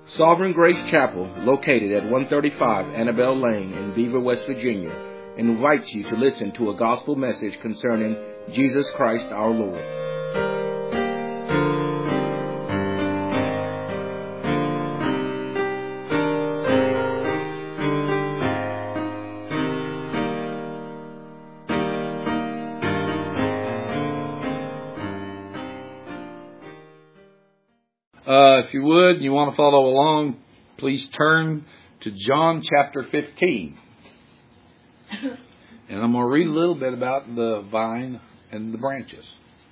Sovereign Grace Chapel, located at 135 Annabelle Lane in Beaver, West Virginia, invites you to listen to a gospel message concerning Jesus Christ our Lord. If you would, and you want to follow along, please turn to John chapter 15. And I'm going to read a little bit about the vine and the branches.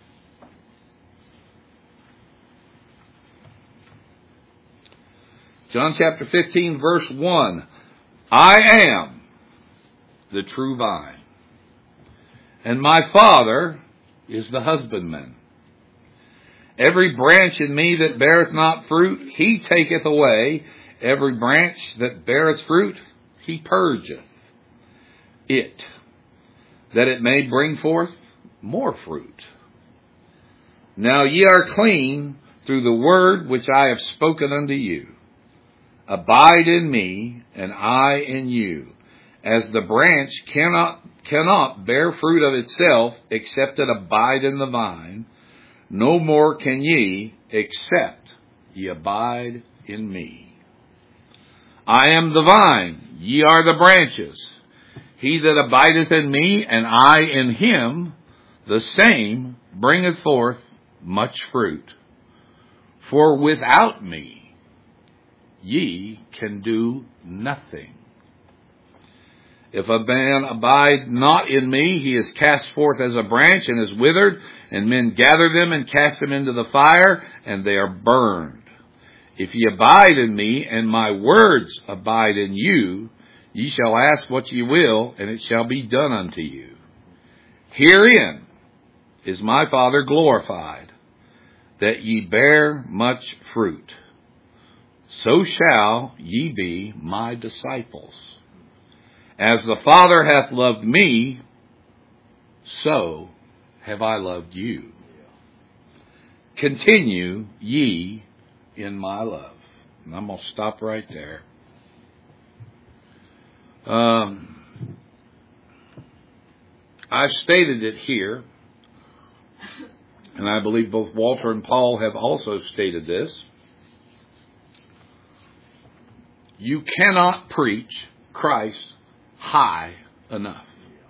John chapter 15, verse 1. I am the true vine, and my Father is the husbandman. Every branch in me that beareth not fruit, he taketh away. Every branch that beareth fruit, he purgeth it, that it may bring forth more fruit. Now ye are clean through the word which I have spoken unto you. Abide in me, and I in you. As the branch cannot bear fruit of itself, except it abide in the vine, no more can ye, except ye abide in me. I am the vine, ye are the branches. He that abideth in me, and I in him, the same bringeth forth much fruit. For without me ye can do nothing. If a man abide not in me, he is cast forth as a branch and is withered, and men gather them and cast them into the fire, and they are burned. If ye abide in me, and my words abide in you, ye shall ask what ye will, and it shall be done unto you. Herein is my Father glorified, that ye bear much fruit. So shall ye be my disciples. As the Father hath loved me, so have I loved you. Continue ye in my love. And I'm going to stop right there. I've stated it here, and I believe both Walter and Paul have also stated this. You cannot preach Christ high enough.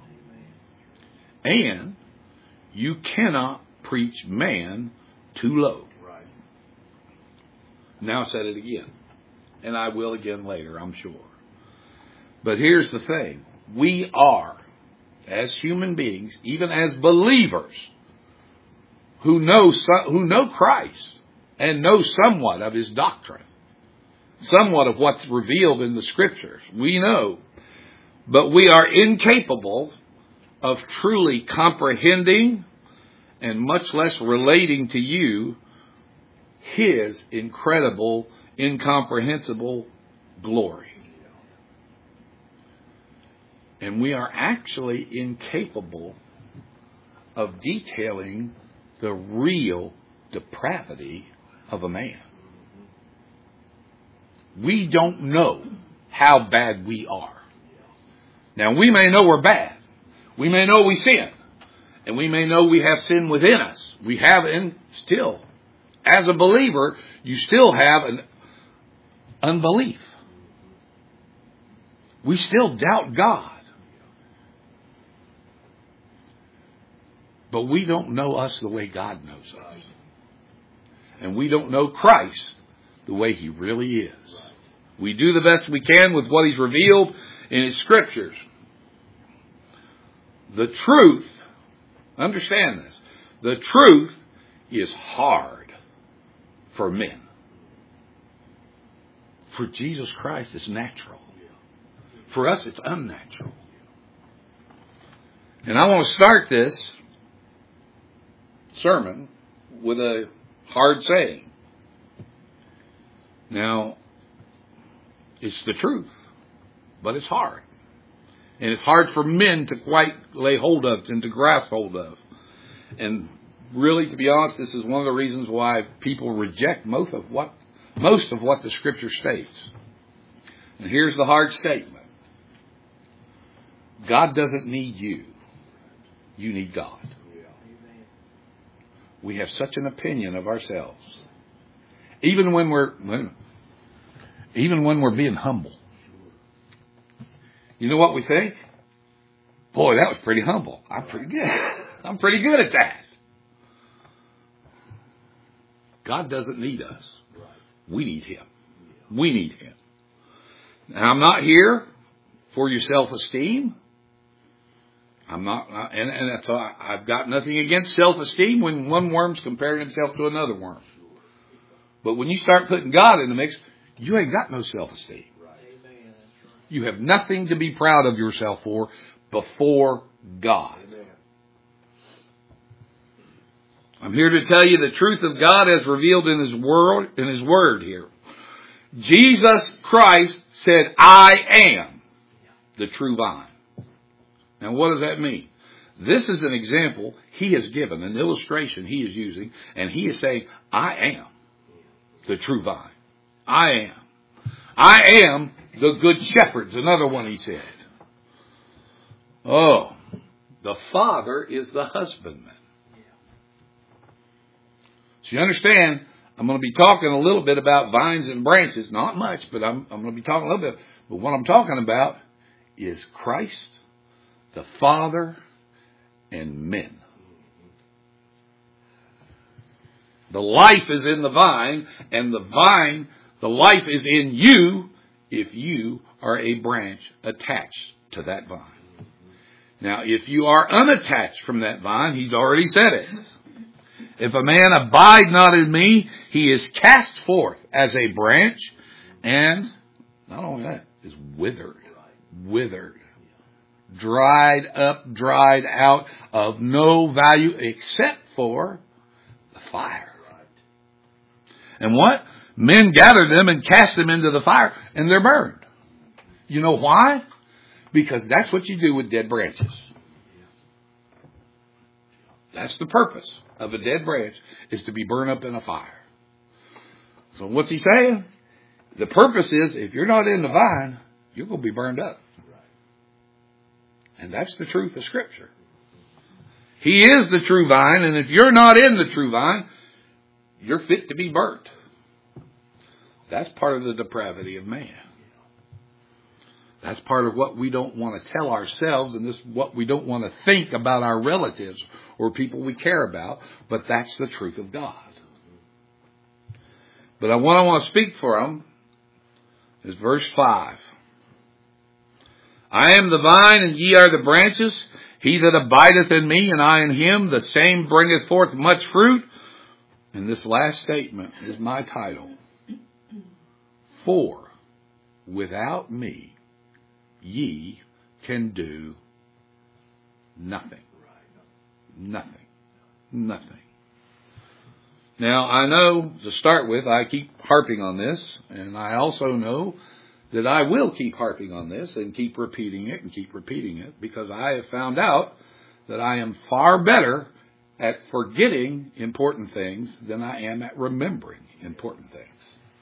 And you cannot preach man too low. Right. Now I said it again. And I will again later, I'm sure. But here's the thing. We are, as human beings, even as believers, who know Christ and know somewhat of his doctrine, somewhat of what's revealed in the Scriptures. We know. But we are incapable of truly comprehending and much less relating to you his incredible, incomprehensible glory. And we are actually incapable of detailing the real depravity of a man. We don't know how bad we are. Now, we may know we're bad. We may know we sin. And we may know we have sin within us. We have, and still, as a believer, you still have an unbelief. We still doubt God. But we don't know us the way God knows us. And we don't know Christ the way he really is. We do the best we can with what he's revealed in his Scriptures. The truth, understand this, the truth is hard for men. For Jesus Christ, it's natural. For us, it's unnatural. And I want to start this sermon with a hard saying. Now, it's the truth, but it's hard. And it's hard for men to quite lay hold of and to grasp hold of. And really, to be honest, this is one of the reasons why people reject most of what most of what the Scripture states. And here's the hard statement. God doesn't need you. You need God. We have such an opinion of ourselves. Even when we're being humble. You know what we think? Boy, that was pretty humble. I'm pretty good. I'm pretty good at that. God doesn't need us. We need Him. We need Him. Now, I'm not here for your self-esteem. I'm not, and that's all, I've got nothing against self-esteem when one worm's comparing himself to another worm. But when you start putting God in the mix, you ain't got no self-esteem. You have nothing to be proud of yourself for before God. I'm here to tell you the truth of God as revealed in His Word here. Jesus Christ said, I am the true vine. Now what does that mean? This is an example He has given, an illustration He is using, and He is saying, I am the true vine. I am. I am the good shepherd. Another one He said. Oh, the Father is the husbandman. So you understand, I'm going to be talking a little bit about vines and branches. Not much, but I'm going to be talking a little bit. But what I'm talking about is Christ, the Father, and men. The life is in the vine, and the life is in you if you are a branch attached to that vine. Now, if you are unattached from that vine, He's already said it. If a man abide not in me, he is cast forth as a branch, and not only that, is withered, dried up, dried out, of no value except for the fire. And what? Men gather them and cast them into the fire, and they're burned. You know why? Because that's what you do with dead branches. That's the purpose of a dead branch, is to be burned up in a fire. So what's He saying? The purpose is, if you're not in the vine, you're going to be burned up. And that's the truth of Scripture. He is the true vine, and if you're not in the true vine, you're fit to be burnt. That's part of the depravity of man. That's part of what we don't want to tell ourselves, and this is what we don't want to think about our relatives or people we care about, but that's the truth of God. But what I want to speak for them is verse 5. I am the vine, and ye are the branches. He that abideth in me, and I in him, the same bringeth forth much fruit. And this last statement is my title. For without me, ye can do nothing. Nothing. Nothing. Now, I know, to start with, I keep harping on this, and I also know that I will keep harping on this and keep repeating it, because I have found out that I am far better at forgetting important things than I am at remembering important things.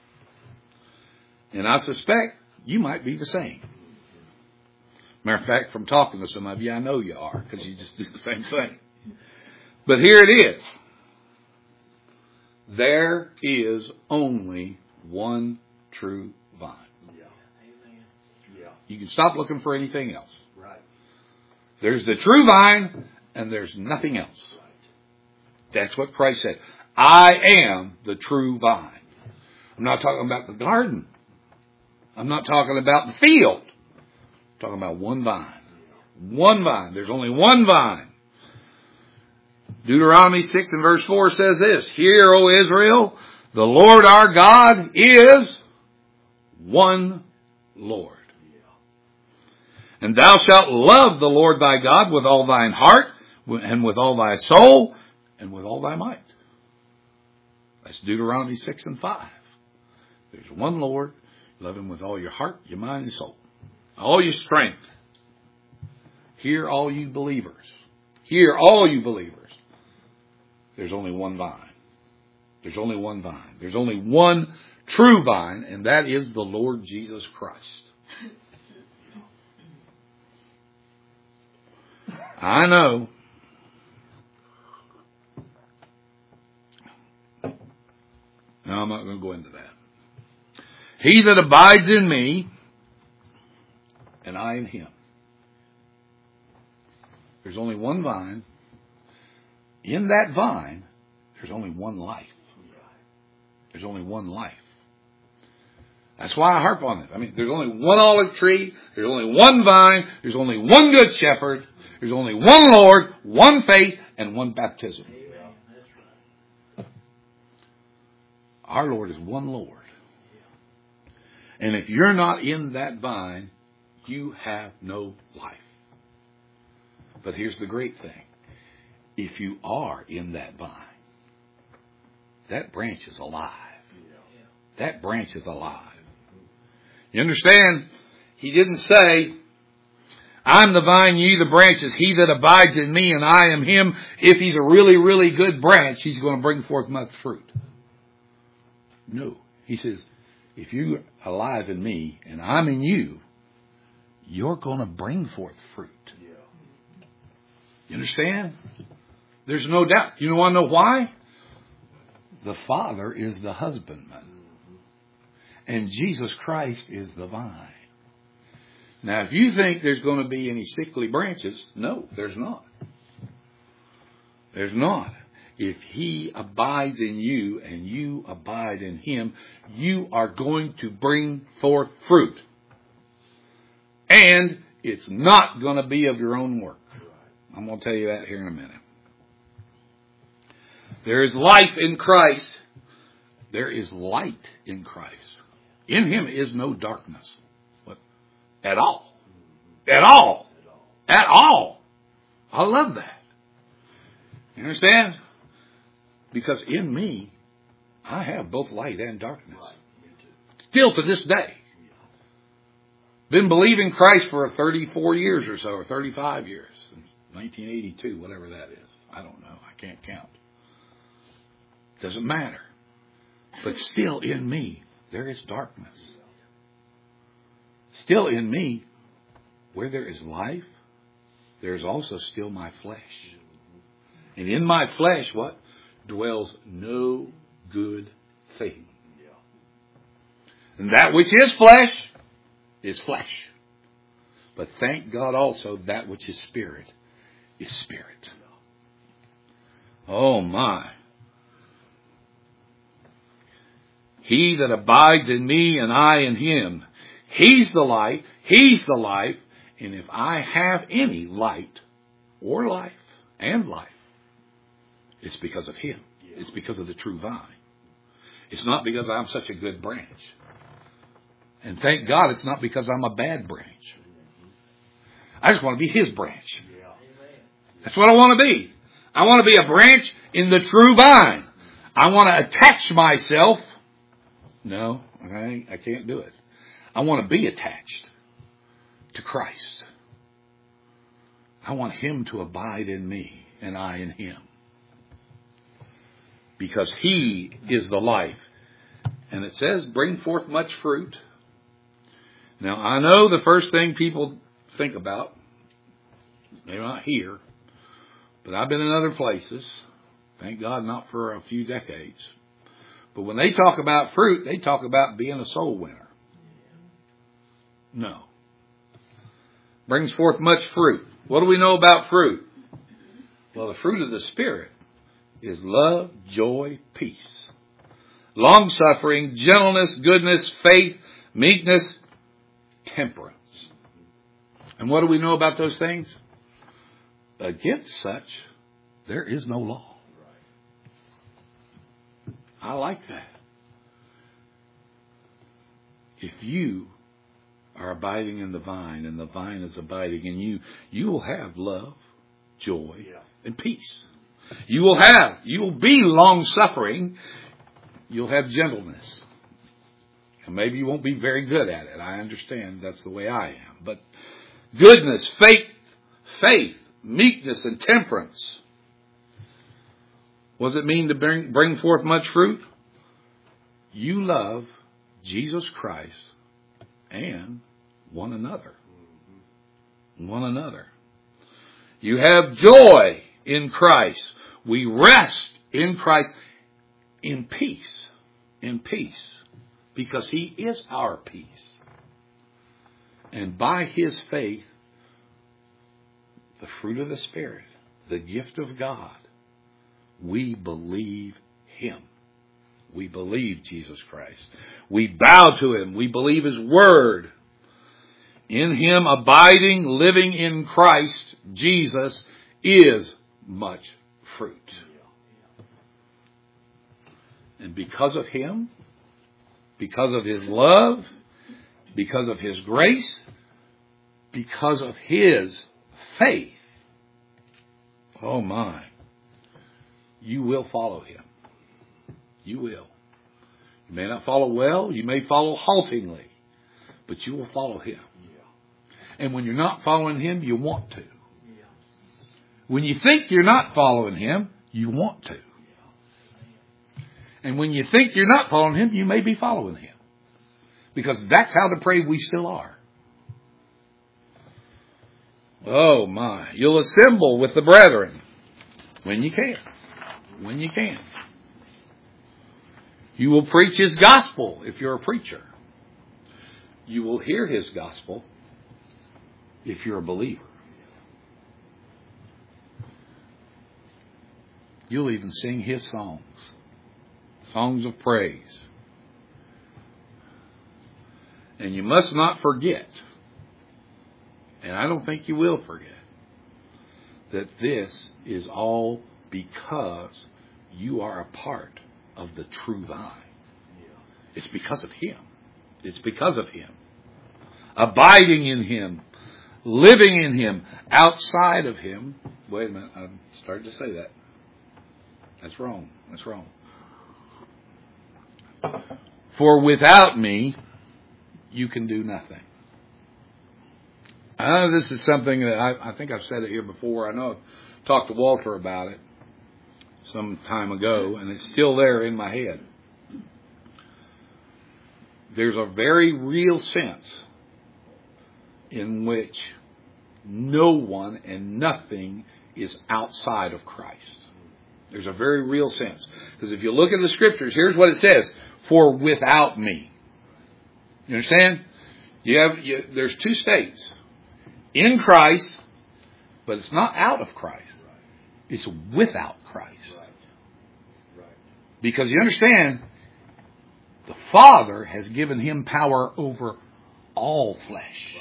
And I suspect you might be the same. Matter of fact, from talking to some of you, I know you are, because you just do the same thing. But here it is. There is only one true vine. You can stop looking for anything else. Right. There's the true vine, and there's nothing else. Right. That's what Christ said. I am the true vine. I'm not talking about the garden. I'm not talking about the field. I'm talking about one vine. One vine. There's only one vine. Deuteronomy 6 and verse 4 says this, Hear, O Israel, the Lord our God is one Lord. And thou shalt love the Lord thy God with all thine heart, and with all thy soul, and with all thy might. That's Deuteronomy 6 and 5. There's one Lord. Love Him with all your heart, your mind, and soul. All your strength. Hear all you believers. Hear all you believers. There's only one vine. There's only one vine. There's only one true vine, and that is the Lord Jesus Christ. I know. No, I'm not going to go into that. He that abides in me, and I in him. There's only one vine. In that vine, there's only one life. There's only one life. That's why I harp on it. I mean, there's only one olive tree. There's only one vine. There's only one good shepherd. There's only one Lord, one faith, and one baptism. Our Lord is one Lord. And if you're not in that vine, you have no life. But here's the great thing. If you are in that vine, that branch is alive. That branch is alive. You understand? He didn't say, I'm the vine, ye the branches. He that abides in me and I am him. If he's a really, really good branch, he's going to bring forth much fruit. No. He says, if you're alive in me and I'm in you, you're going to bring forth fruit. You understand? There's no doubt. You want to know why? The Father is the husbandman. And Jesus Christ is the vine. Now, if you think there's going to be any sickly branches, no, there's not. There's not. If he abides in you and you abide in him, you are going to bring forth fruit. And it's not going to be of your own work. I'm going to tell you that here in a minute. There is life in Christ. There is light in Christ. In him is no darkness. What? At all. At all. At all. I love that. You understand? Because in me, I have both light and darkness. Still to this day. Been believing Christ for 34 years or so, or 35 years. Since 1982, whatever that is. I don't know. I can't count. Doesn't matter. But still in me, there is darkness. Still in me, where there is life, there is also still my flesh. And in my flesh, what? Dwells no good thing. And that which is flesh. But thank God also that which is spirit. Oh my. He that abides in me and I in him. He's the light. He's the life. And if I have any light or life and life, it's because of him. It's because of the true vine. It's not because I'm such a good branch. And thank God it's not because I'm a bad branch. I just want to be his branch. That's what I want to be. I want to be a branch in the true vine. I want to attach myself. No, I can't do it. I want to be attached to Christ. I want him to abide in me and I in him. Because he is the life. And it says, bring forth much fruit. Now, I know the first thing people think about, they're not here, but I've been in other places. Thank God not for a few decades. But when they talk about fruit, they talk about being a soul winner. No. Brings forth much fruit. What do we know about fruit? Well, the fruit of the Spirit is love, joy, peace, long-suffering, gentleness, goodness, faith, meekness, temperance. And what do we know about those things? Against such, there is no law. I like that. If you are abiding in the vine and the vine is abiding in you, you will have love, joy, and peace. You will be long-suffering. You'll have gentleness. And maybe you won't be very good at it. I understand that's the way I am. But goodness, faith, meekness, and temperance. What does it mean to bring forth much fruit? you love Jesus Christ and one another. One another. You have joy in Christ. We rest in Christ in peace. In peace. Because He is our peace. And by His faith, the fruit of the Spirit, the gift of God, we believe Him. We believe Jesus Christ. We bow to Him. We believe His Word. In Him abiding, living in Christ Jesus is much fruit. And because of Him, because of His love, because of His grace, because of His faith, oh my, you will follow Him. You will. You may not follow well, you may follow haltingly, but you will follow Him. And when you're not following Him, you want to. When you think you're not following Him, you want to. And when you think you're not following Him, you may be following Him. Because that's how depraved we still are. Oh my. You'll assemble with the brethren when you can. When you can. You will preach His gospel if you're a preacher. You will hear His gospel if you're a believer. You'll even sing His songs. Songs of praise. And you must not forget, and I don't think you will forget, that this is all because you are a part of the true vine. It's because of Him. It's because of Him. Abiding in Him. Living in Him. Outside of Him. Wait a minute. I'm starting to say that. That's wrong. That's wrong. For without me, you can do nothing. I know this is something that I think I've said it here before. I know I've talked to Walter about it some time ago, and it's still there in my head. There's a very real sense in which no one and nothing is outside of Christ. There's a very real sense. Because if you look at the Scriptures, here's what it says. For without me. You understand? There's two states. In Christ, but it's not out of Christ. It's without Christ. Because you understand, the Father has given Him power over all flesh.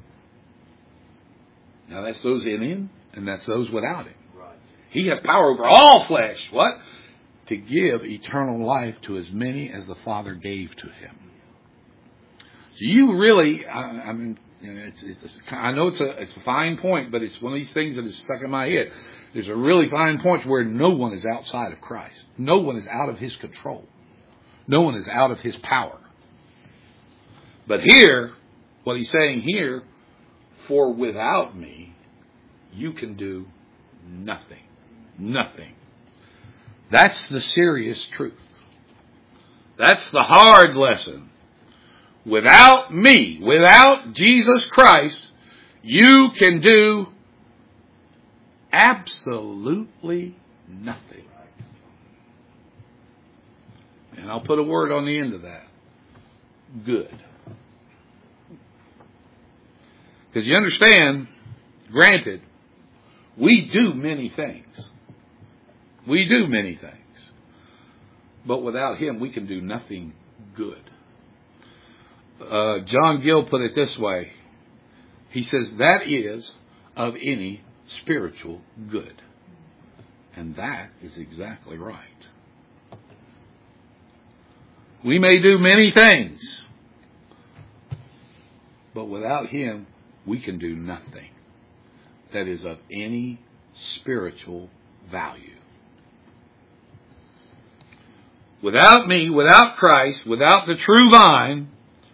Now that's those in Him, and that's those without Him. He has power over all flesh. What? To give eternal life to as many as the Father gave to Him. So you really, I mean, you know, I know it's a fine point, but it's one of these things that is stuck in my head. There's a really fine point where no one is outside of Christ. No one is out of His control. No one is out of His power. But here, what He's saying here, for without me, you can do nothing. Nothing. That's the serious truth. That's the hard lesson. Without me, without Jesus Christ, you can do absolutely nothing. And I'll put a word on the end of that. Good. Because you understand, granted, we do many things. We do many things. But without Him, we can do nothing good. John Gill put it this way. He says, that is of any spiritual good. And that is exactly right. We may do many things. But without Him, we can do nothing that is of any spiritual value. Without me, without Christ, without the true vine,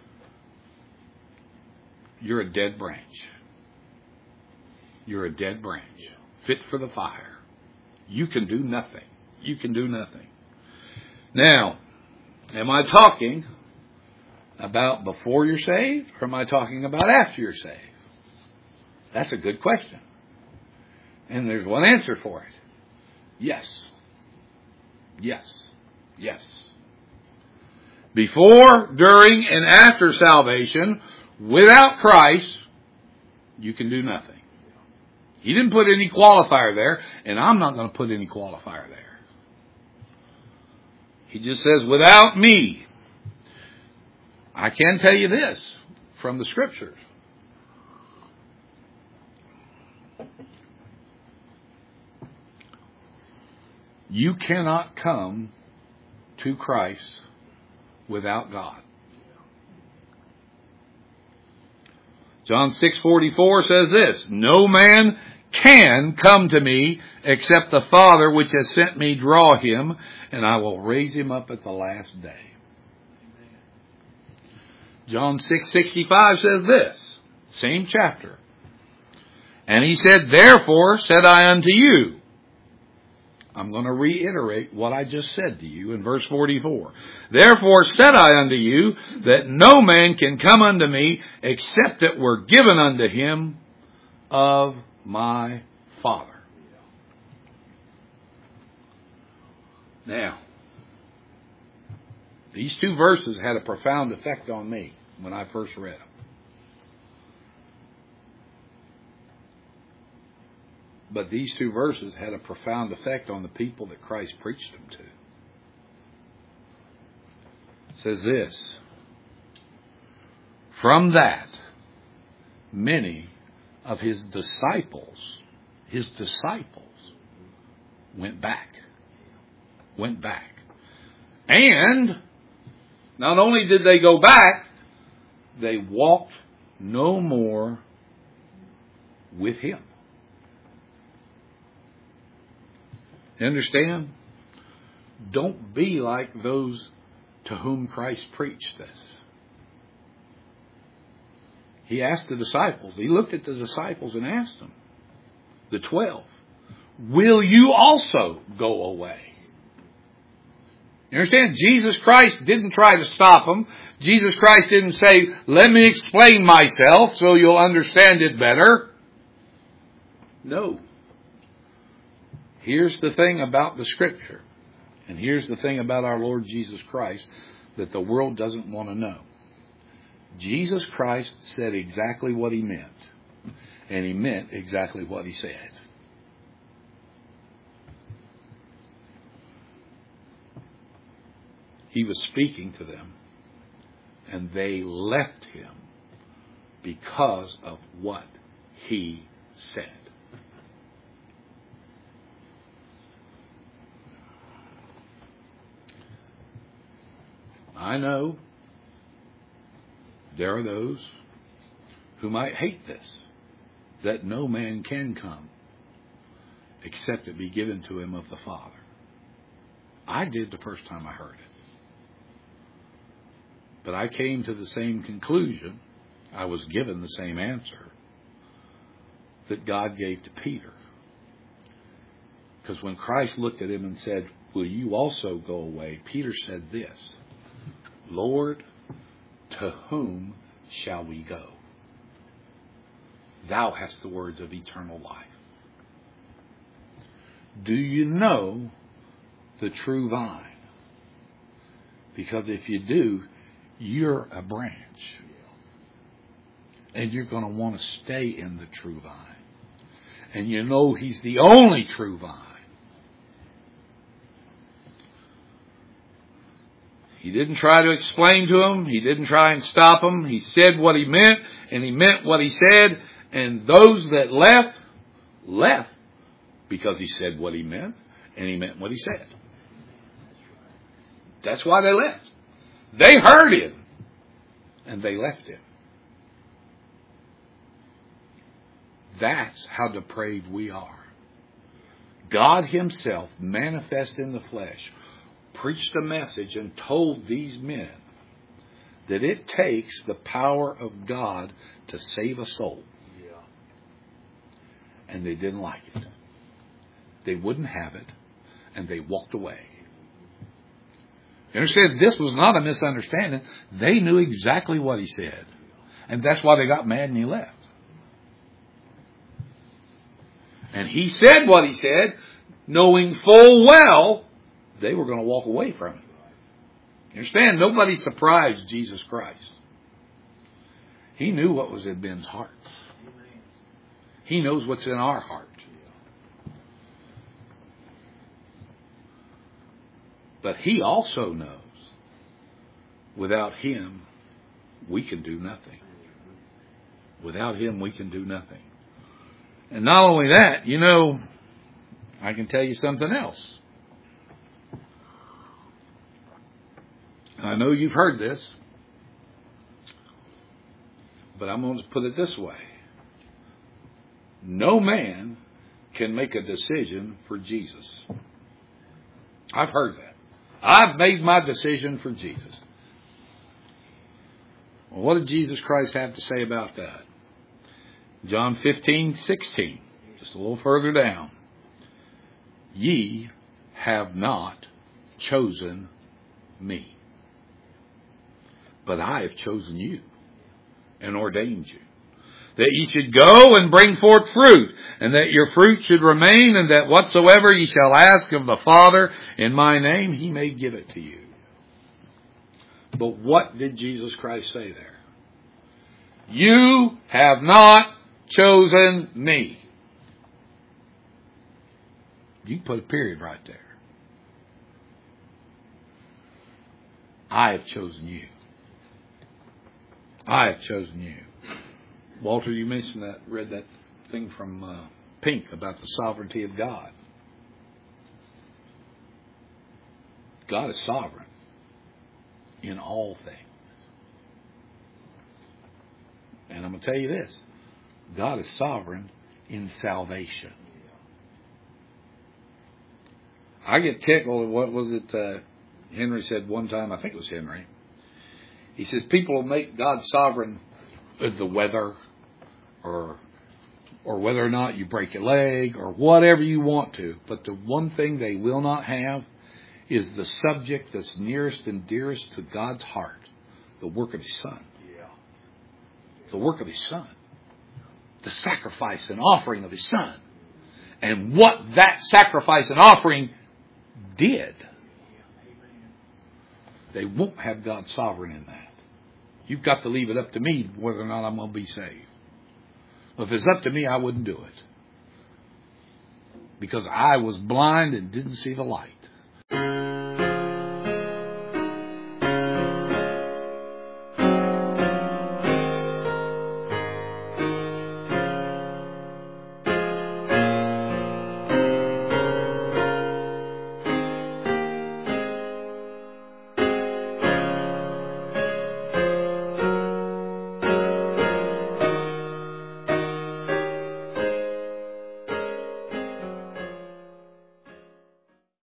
you're a dead branch. You're a dead branch. Fit for the fire. You can do nothing. You can do nothing. Now, Am I talking about before you're saved, or am I talking about after you're saved? That's a good question. And there's one answer for it. Yes. Yes. Yes. Before, during, and after salvation, without Christ, you can do nothing. He didn't put any qualifier there, and I'm not going to put any qualifier there. He just says, without me. I can tell you this from the Scriptures. You cannot come to Christ without God. John 6:44 says this, no man can come to me except the Father which has sent me draw him, and I will raise him up at the last day. John 6:65 says this, same chapter. And he said, therefore said I unto you. I'm going to reiterate what I just said to you in verse 44. Therefore said I unto you that no man can come unto me except it were given unto him of my Father. Now, these two verses had a profound effect on me when I first read them. But these two verses had a profound effect on the people that Christ preached them to. It says this, from that, many of his disciples went back. And not only did they go back, they walked no more with him. You understand? Don't be like those to whom Christ preached this. He asked the disciples, he looked at the disciples and asked them, the 12, will you also go away? You understand? Jesus Christ didn't try to stop them. Jesus Christ didn't say, let me explain myself so you'll understand it better. No. Here's the thing about the Scripture, and here's the thing about our Lord Jesus Christ that the world doesn't want to know. Jesus Christ said exactly what he meant, and he meant exactly what he said. He was speaking to them, and they left him because of what he said. I know there are those who might hate this, that no man can come except it be given to him of the Father. I did the first time I heard it. But I came to the same conclusion. I was given the same answer that God gave to Peter. Because when Christ looked at him and said, will you also go away? Peter said this, Lord, to whom shall we go? Thou hast the words of eternal life. Do you know the true vine? Because if you do, you're a branch. And you're going to want to stay in the true vine. And you know he's the only true vine. He didn't try to explain to him. He didn't try and stop him. He said what he meant, and he meant what he said. And those that left because he said what he meant, and he meant what he said. That's why they left. They heard him, and they left him. That's how depraved we are. God himself, manifest in the flesh, preached a message and told these men that it takes the power of God to save a soul. Yeah. And they didn't like it. They wouldn't have it, and they walked away. You understand? This was not a misunderstanding. They knew exactly what he said. And that's why they got mad and he left. And he said what he said, knowing full well they were going to walk away from him. You understand? Nobody surprised Jesus Christ. He knew what was in men's hearts. He knows what's in our heart. But he also knows without him we can do nothing. Without him we can do nothing. And not only that, you know, I can tell you something else. I know you've heard this, but I'm going to put it this way. No man can make a decision for Jesus. I've heard that. I've made my decision for Jesus. Well, what did Jesus Christ have to say about that? John 15:16, just a little further down. Ye have not chosen me, but I have chosen you and ordained you, that ye should go and bring forth fruit, and that your fruit should remain, and that whatsoever ye shall ask of the Father in my name, he may give it to you. But what did Jesus Christ say there? You have not chosen me. You can put a period right there. I have chosen you. I have chosen you. Walter, you mentioned that, read that thing from Pink about the sovereignty of God. God is sovereign in all things. And I'm going to tell you this. God is sovereign in salvation. I get tickled. What was it Henry said one time? I think it was Henry. He says people will make God sovereign with the weather or whether or not you break a leg or whatever you want to. But the one thing they will not have is the subject that's nearest and dearest to God's heart, the work of His Son. The work of His Son. The sacrifice and offering of His Son. And what that sacrifice and offering did. They won't have God sovereign in that. You've got to leave it up to me whether or not I'm going to be saved. If it's up to me, I wouldn't do it. Because I was blind and didn't see the light.